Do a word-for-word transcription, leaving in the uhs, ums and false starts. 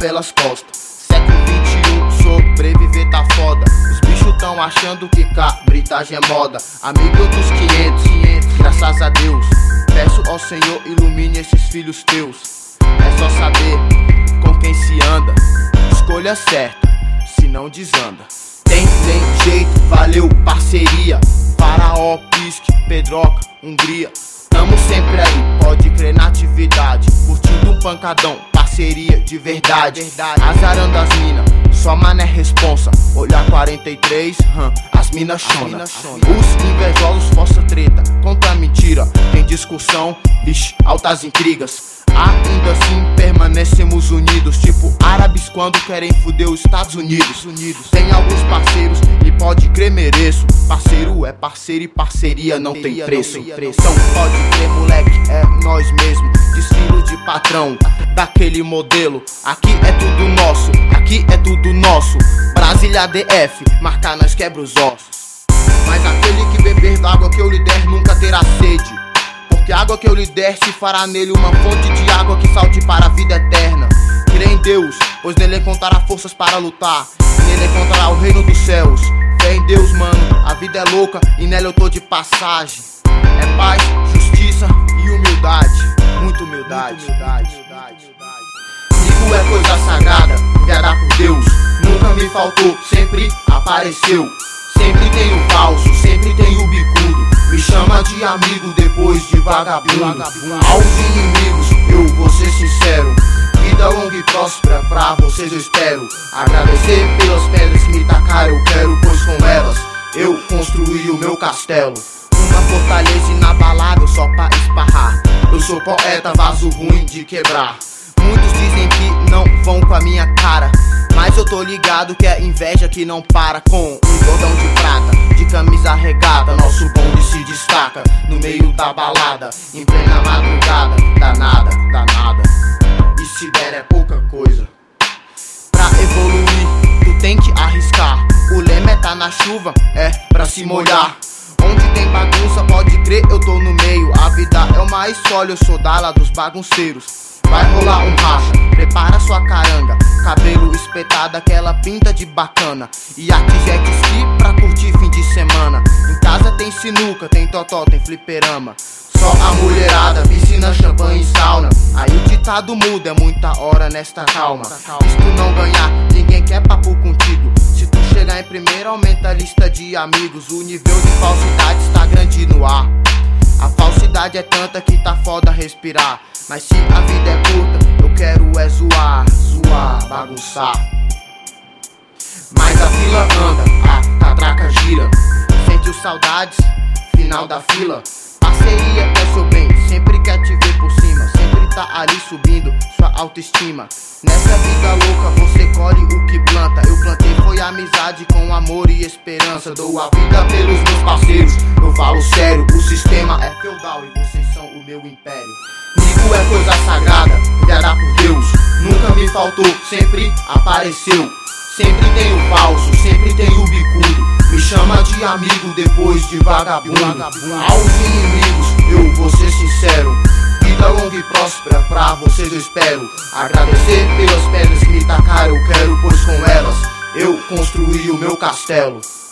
pelas costas. Século vinte e um, sobreviver tá foda. Os bichos tão achando que cabritagem é moda. Amigo dos quinhentos, quinhentos, graças a Deus. Peço ao Senhor, ilumine esses filhos teus. É só saber com quem se anda. Escolha certa, se não desanda. Tem, tem jeito, valeu, parceria. Faraó, Pisque, Pedroca, Hungria. Tamo sempre aí, pode crer na atividade. Curtindo um pancadão, parceria de verdade. Azarando as mina, só mané responsa. Olhar quarenta e três, hum, as mina chona. Os invejosos força treta, contra a mentira. Tem discussão, vixe, altas intrigas. Ainda assim permanecemos unidos, tipo árabes quando querem fuder os Estados Unidos. Tem alguns parceiros e pode crer mereço. Parceiro é parceiro e parceria não tem preço. Então pode crer moleque, é nós mesmo. Desfilo de patrão, daquele modelo. Aqui é tudo nosso, aqui é tudo nosso. Brasília D F, marcar nós quebra os ossos. Mas aquele que beber da água que eu lhe der nunca terá sede. Que a água que eu lhe der se fará nele uma fonte de água que salte para a vida eterna. Crê em Deus, pois nele encontrará forças para lutar. Nele encontrará o reino dos céus. Fé em Deus, mano, a vida é louca e nela eu tô de passagem. É paz, justiça e humildade. Muita humildade. Amigo é coisa sagrada, enviada por Deus. Nunca me faltou, sempre apareceu. Sempre tem o falso, sempre tem o bicudo. Me chama de amigo depois de vagabundo. Aos inimigos, eu vou ser sincero. Vida longa e próspera pra vocês eu espero. Agradecer pelas pedras que me tacaram, eu quero, pois com elas eu construí o meu castelo. Uma fortaleza inabalável só pra esparrar. Eu sou poeta, vaso ruim de quebrar. Muitos dizem que não vão com a minha cara, mas eu tô ligado que é inveja que não para. Com um cordão de prata, de camisa regata, nosso bonde se destaca no meio da balada, em plena madrugada. Danada, danada, e se der é pouca coisa. Pra evoluir, tu tem que arriscar. O lema é tá na chuva, é pra se molhar. Onde tem bagunça, pode crer, eu tô no meio. A vida é uma escola, eu sou da ala dos bagunceiros. Vai rolar um racha, prepara sua caranga. Cabelo espetado, aquela pinta de bacana. E arte jet ski pra curtir fim de semana. Em casa tem sinuca, tem totó, tem fliperama. Só a mulherada, piscina, champanhe e sauna. Aí o ditado muda, é muita hora nesta calma. Se tu não ganhar, ninguém quer papo contigo. Se tu chegar em primeiro, aumenta a lista de amigos. O nível de falsidade está grande no ar. A falsidade é tanta que tá foda respirar. Mas se a vida é curta, eu quero é zoar, zoar, bagunçar. Mas a fila anda, a catraca gira. Sentiu saudades, final da fila. Parceria é seu bem, sempre quer te ver por cima. Sempre tá ali subindo sua autoestima. Nessa vida louca você colhe o que planta. Eu plantei foi amizade com amor e esperança. Dou a vida pelos meus parceiros, eu falo sério. O sistema é feudal e vocês são o meu império. Amigo é coisa sagrada, enviada por Deus. Nunca me faltou, sempre apareceu. Sempre tem o falso, sempre tem o bicudo. Me chama de amigo depois de vagabundo. Aos inimigos, eu vou ser sincero. Vida longa e próspera pra vocês eu espero. Agradecer pelas pedras que me tacaram, eu quero, pois com elas eu construí o meu castelo.